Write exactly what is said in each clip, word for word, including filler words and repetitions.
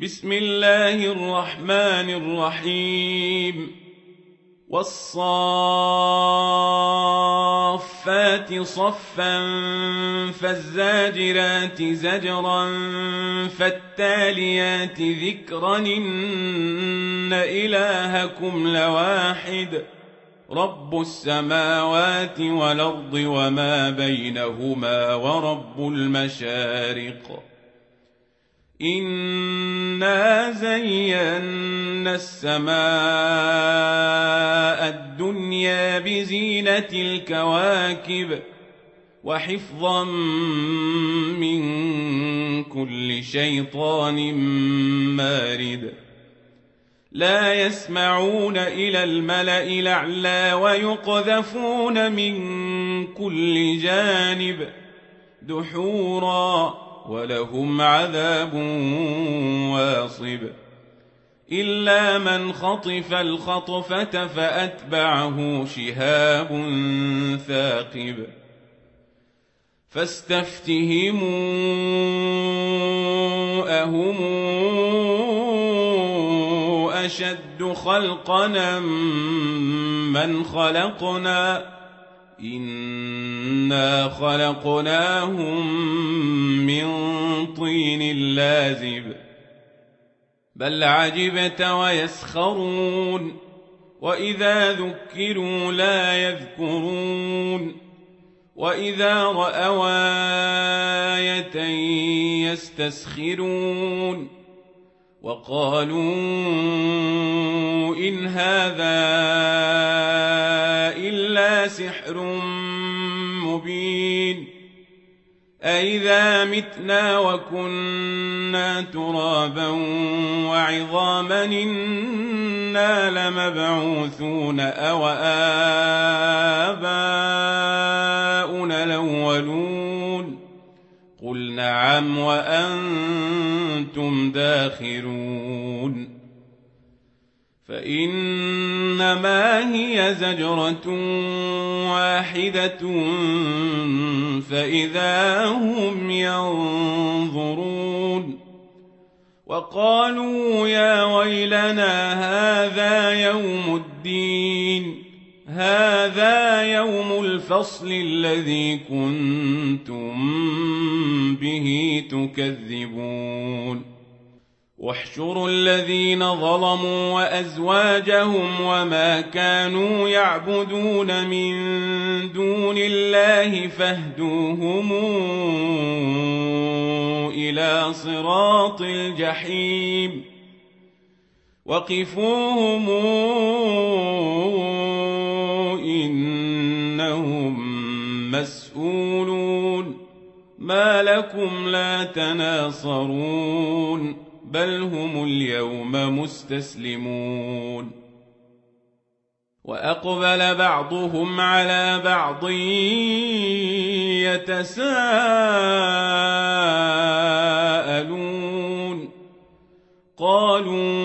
بسم الله الرحمن الرحيم والصافات صفا فالزاجرات زجرا فالتاليات ذكرا إن إلهكم لواحد رب السماوات والأرض وما بينهما ورب المشارق إنا زينا السماء الدنيا بزينة الكواكب وحفظا من كل شيطان مارد لا يسمعون إلى الملأ الأعلى ويقذفون من كل جانب دحورا ولهم عذاب واصب إلا من خطف الخطفة فأتبعه شهاب ثاقب فاستفتهموا أهم أشد خلقنا من خلقنا إنا خلقناهم من طين لازب بل عجبت ويسخرون وإذا ذكروا لا يذكرون وإذا رأوا آية يستسخرون وقالوا إن هذا إلا سحر مبين أئذا متنا وكنا ترابا وعظاما إنا لمبعوثون أو آباؤنا الأولون قل نعم وأنتم داخرون فإنما هي زجرة واحدة فإذا هم ينظرون وقالوا يا ويلنا هذا يوم الدين هذا يوم الفصل الذي كنتم به تكذبون واحشروا الذين ظلموا وأزواجهم وما كانوا يعبدون من دون الله فاهدوهم إلى صراط الجحيم وقفوهم إنهم مسؤولون ما لكم لا تناصرون بل هم اليوم مستسلمون وأقبل بعضهم على بعض يتساءلون قالوا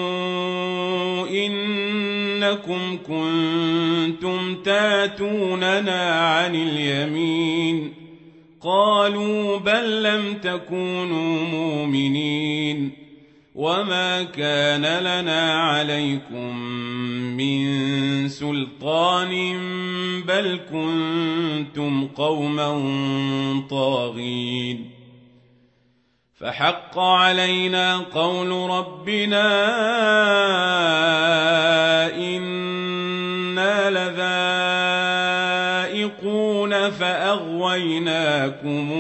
إنكم كنتم تاتوننا عن اليمين قالوا بل لم تكونوا مؤمنين وما كان لنا عليكم من سلطان بل كنتم قوما طاغين فحق علينا قول ربنا إنا لذائقون فأغويناكم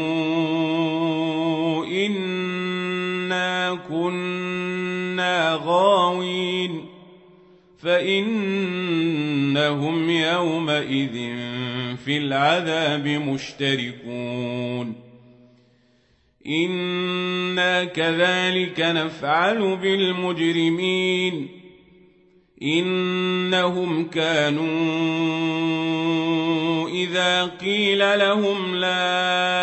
إنا كنا غاوين فإنهم يومئذ في العذاب مشتركون إنا كذلك نفعل بالمجرمين إنهم كانوا إذا قيل لهم لا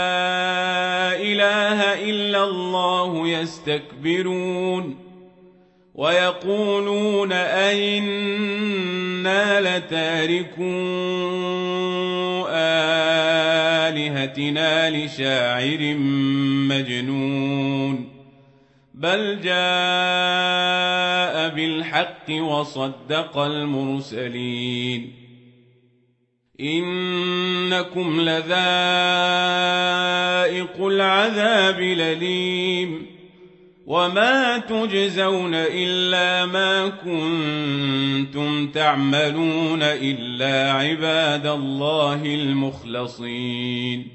إله إلا الله يستكبرون ويقولون أئنا لتاركو آلهتنا لشاعر مجنون بل جاء بالحق وصدق المرسلين إنكم لذائق العذاب الأليم وما تجزون إلا ما كنتم تعملون إلا عباد الله المخلصين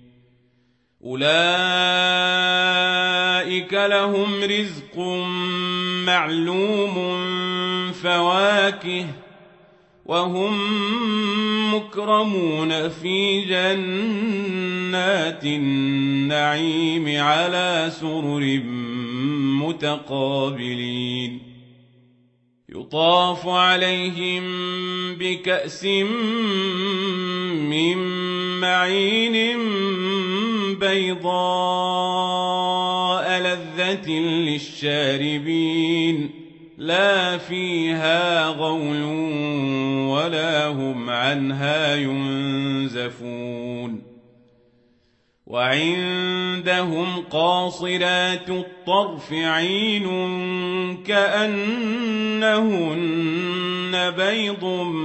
أولئك لهم رزق معلوم فواكه وهم مكرمون في جنات النعيم على سرر متقابلين يطاف عليهم بكأس من معين بيضاء لذة للشاربين لا فيها غول ولا هم عنها ينزفون وعندهم قاصرات الطرف عين كأنهن بيض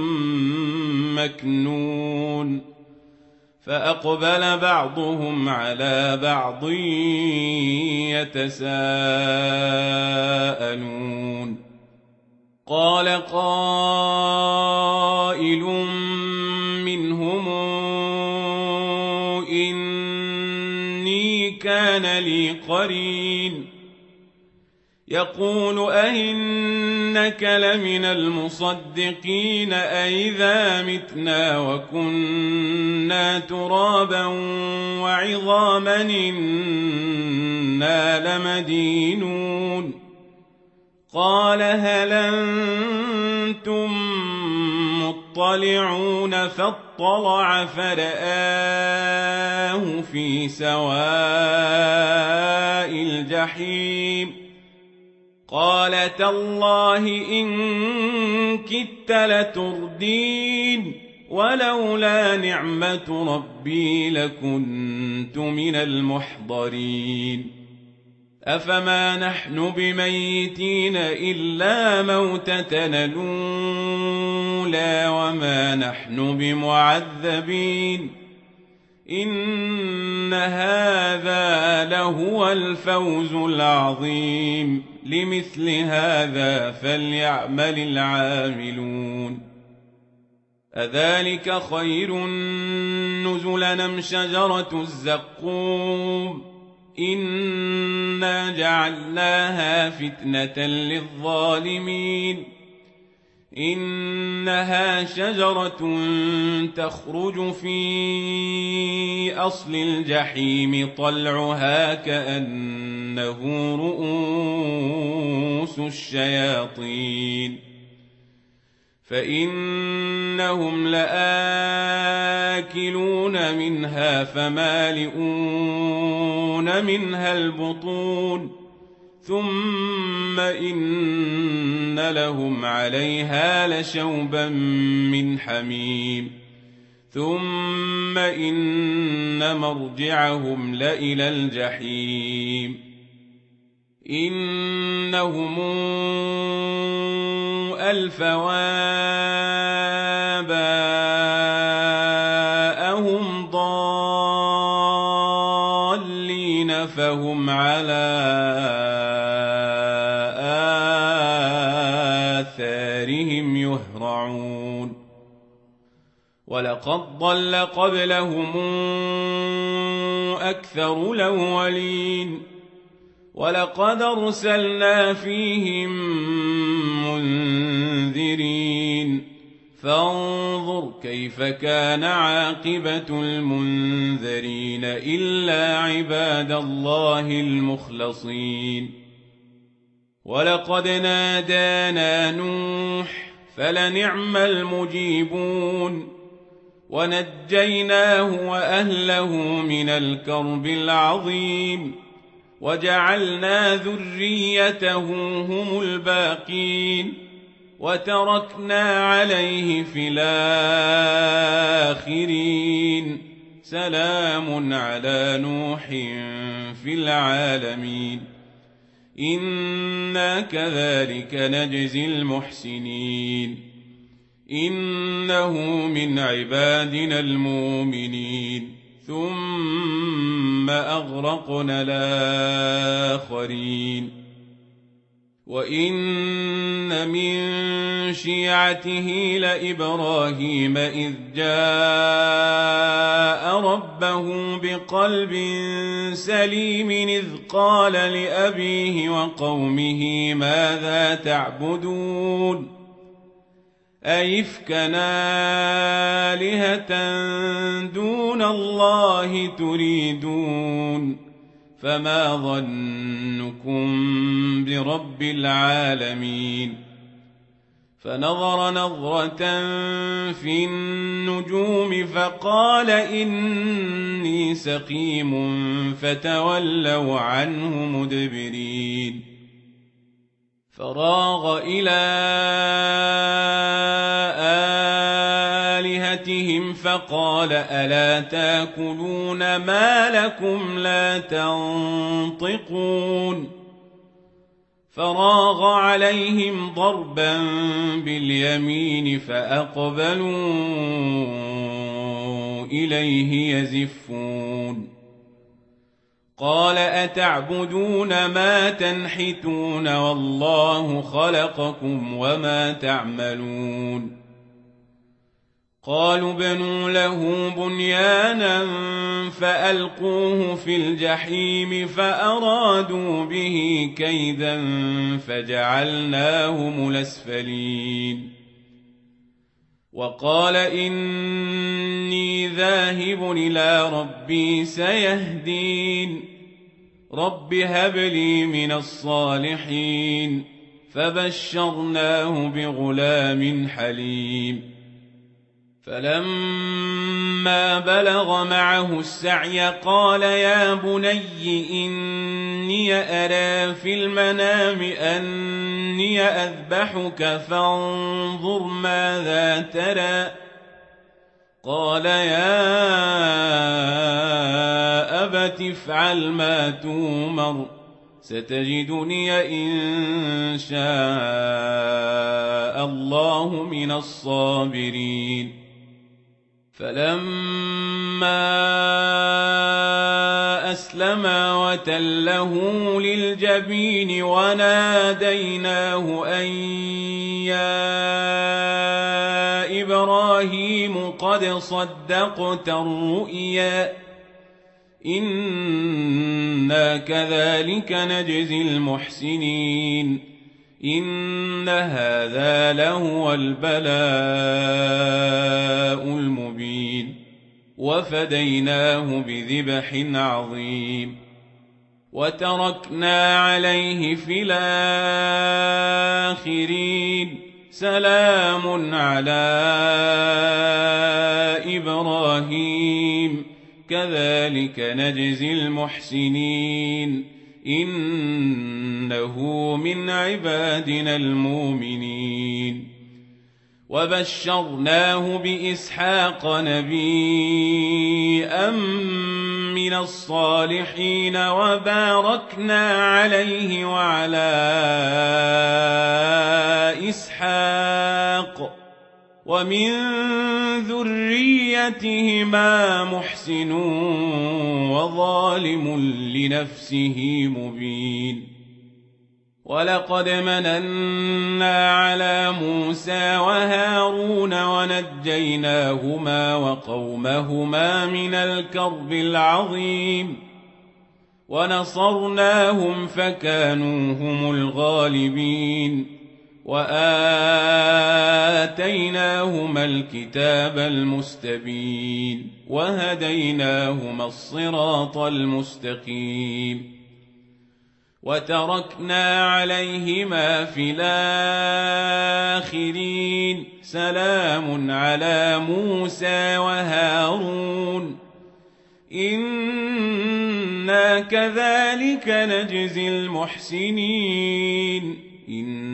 مكنون فأقبل بعضهم على بعض يتساءلون قال قائل منهم إني كان لي قرين يقول أئنك لمن المصدقين أئذا متنا وكنا ترابا وعظاما إنا لمدينون قال هل أنتم مطلعون فاطلع فرآه في سواء الجحيم قال تالله إن كدت لتردين ولولا نعمة ربي لكنت من المحضرين أفما نحن بميتين إلا موتتنا الأولى وما نحن بمعذبين إن هذا لهو الفوز العظيم لمثل هذا فليعمل العاملون أذلك خير نزلا أم شجرة الزقوم إنا جعلناها فتنة للظالمين إنها شجرة تخرج في أصل الجحيم طلعها كأنه رؤوس الشياطين فإنهم لآكلون منها فمالئون منها البطون ثم إن لهم عليها لشوبا من حميم ثم إن مرجعهم لإلى الجحيم إنهم ألفوا آباءهم ضالين فهم على آثارهم يهرعون ولقد ضل قبلهم أكثر الأولين ولقد أرسلنا فيهم منذرين فانظر كيف كان عاقبة المنذرين إلا عباد الله المخلصين ولقد نادانا نوح فلنعم المجيبون ونجيناه وأهله من الكرب العظيم وجعلنا ذريته هم الباقين وتركنا عليه في الآخرين سلام على نوح في العالمين إنا كذلك نجزي المحسنين إنه من عبادنا المؤمنين ثم أغرقنا الآخرين وإن من شيعته لإبراهيم إذ جاء ربه بقلب سليم إذ قال لأبيه وقومه ماذا تعبدون أئفكا آلهة دون الله تريدون فما ظنكم برب العالمين فنظر نظرة في النجوم فقال إني سقيم فتولوا عنه مدبرين فراغ إلى آلهتهم فقال ألا تاكلون ما لكم لا تنطقون فراغ عليهم ضربا باليمين فأقبلوا إليه يزفون قال أتعبدون ما تنحتون والله خلقكم وما تعملون قالوا بنوا له بنيانا فألقوه في الجحيم فأرادوا به كيدا فجعلناهم الأسفلين وقال إني ذاهب إلى ربي سيهدين رب هب لي من الصالحين فبشرناه بغلام حليم فلما بلغ معه السعي قال يا بني إني أرى في المنام أني أذبحك فانظر ماذا ترى قال يا أبت افعل ما تومر ستجدني إن شاء الله من الصابرين فلما أسلما وتله للجبين وناديناه أن يا إبراهيم قد صدقت الرؤيا إنا كذلك نجزي المحسنين إن هذا لهو البلاء المبين وفديناه بذبح عظيم وتركنا عليه في الآخرين سلام على إبراهيم كذلك نجزي المحسنين إنه من عبادنا المؤمنين وبشرناه بإسحاق نبيا من الصالحين وباركنا عليه وعلى إسحاق ومن ذريتهما محسن وظالم لنفسه مبين ولقد مننا على موسى وهارون ونجيناهما وقومهما من الكرب العظيم ونصرناهم فكانوا هم الغالبين وآتيناهما الكتاب المستبين وهديناهما الصراط المستقيم وتركنا عليهما في الآخرين سلام على موسى وهارون إنا كذلك نجزي المحسنين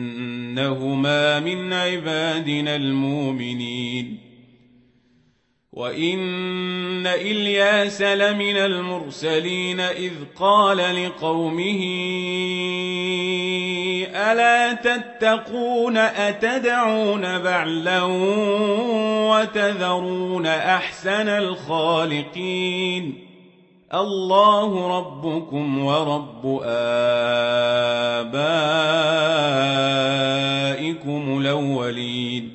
إنهما من عبادنا المؤمنين وإن إلياس لمن المرسلين إذ قال لقومه ألا تتقون أتدعون بعلا وتذرون أحسن الخالقين الله ربكم ورب آبائكم الأولين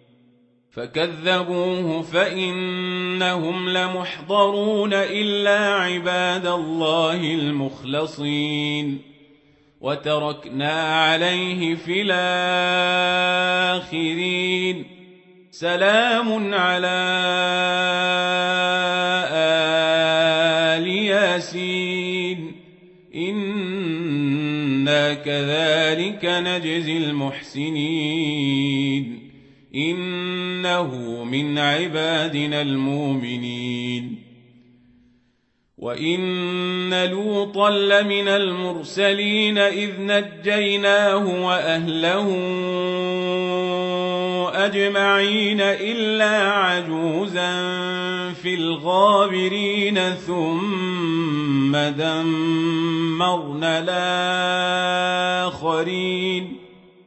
فكذبوه فإنهم لمحضرون إلا عباد الله المخلصين وتركنا عليه في الآخرين سلام على آل ياسين إنا كذلك نجزي المحسنين إنه من عبادنا المؤمنين وإن لوطا لمن المرسلين إذ نجيناه وأهله أجمعين إلا عجوزا في الغابرين ثم دمرنا الآخرين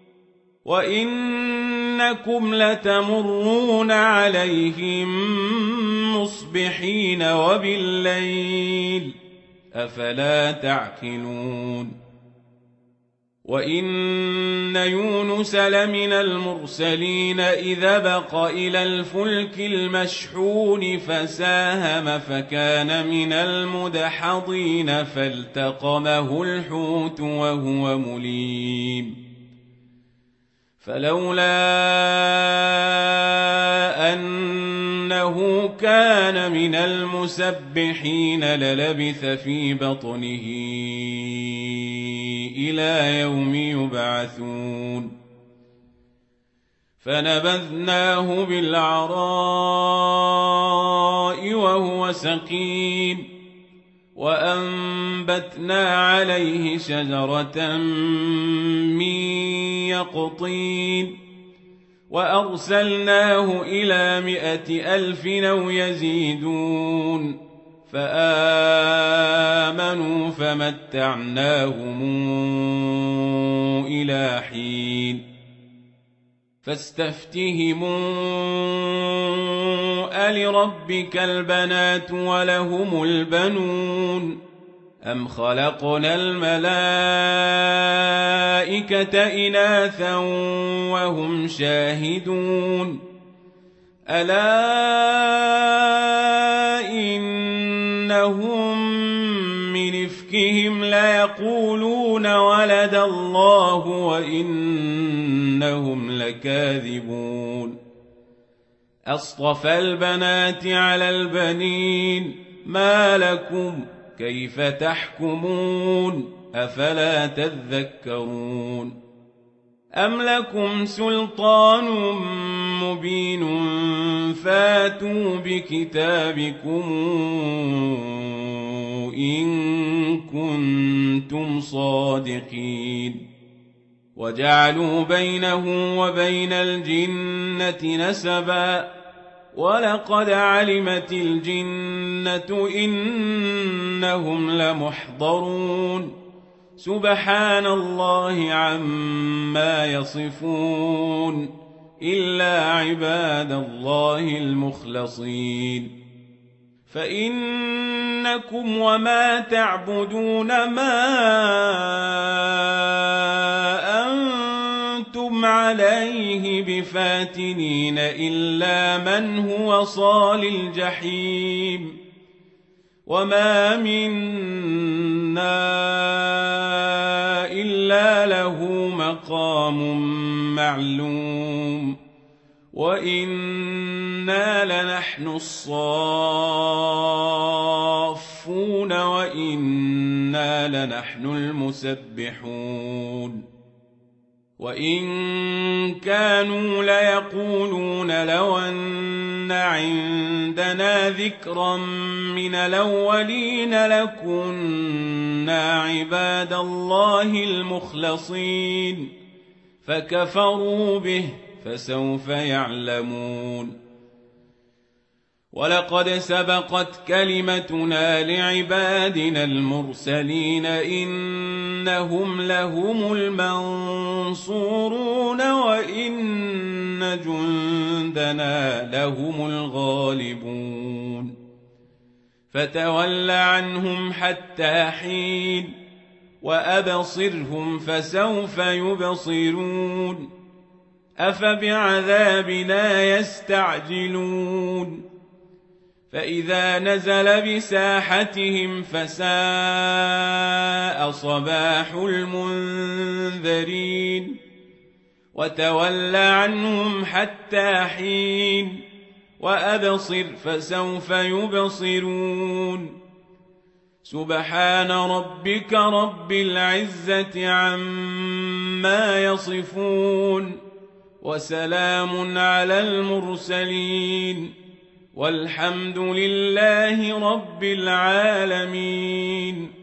وإنكم لتمرون عليهم مصبحين وبالليل أفلا تعقلون وإن يونس لمن المرسلين إذا بق إلى الفلك المشحون فساهم فكان من المدحضين فالتقمه الحوت وهو مليم فلولا أنه كان من المسبحين للبث في بطنه إلى يوم يبعثون فنبذناه بالعراء وهو سقيم وأنبتنا عليه شجرة من يقطين وأرسلناه إلى مائة ألف أو يزيدون فآمنوا فمتعناهم إلى حين فاستفتهموا ألربك البنات ولهم البنون أم خلقنا الملائكة إناثا وهم شاهدون ألا إنهم من إفكهم ليقولون ولد الله وإنهم لكاذبون أصطفى البنات على البنين ما لكم كيف تحكمون أفلا تذكرون أم لكم سلطان مبين فاتوا بكتابكم إن كنتم صادقين وجعلوا بينه وبين الجنة نسبا ولقد علمت الجنة إنهم لمحضرون سبحان الله عما يصفون إلا عباد الله المخلصين فإنكم وما تعبدون ما أنتم عليه بفاتنين إلا من هو صال الجحيم وما منا إلا له مقام معلوم وإنا لنحن الصافون وإنا لنحن المسبحون وإن كانوا ليقولون لو أن عندنا ذكرا من الأولين لكنا عباد الله المخلصين فكفروا به فسوف يعلمون ولقد سبقت كلمتنا لعبادنا المرسلين إنهم لهم المنصورون وإن جندنا لهم الغالبون فتول عنهم حتى حين وأبصرهم فسوف يبصرون أفبعذابنا يستعجلون فإذا نزل بساحتهم فساء صباح المنذرين وتول عنهم حتى حين وأبصر فسوف يبصرون سبحان ربك رب العزة عما يصفون وسلام على المرسلين والحمد لله رب العالمين.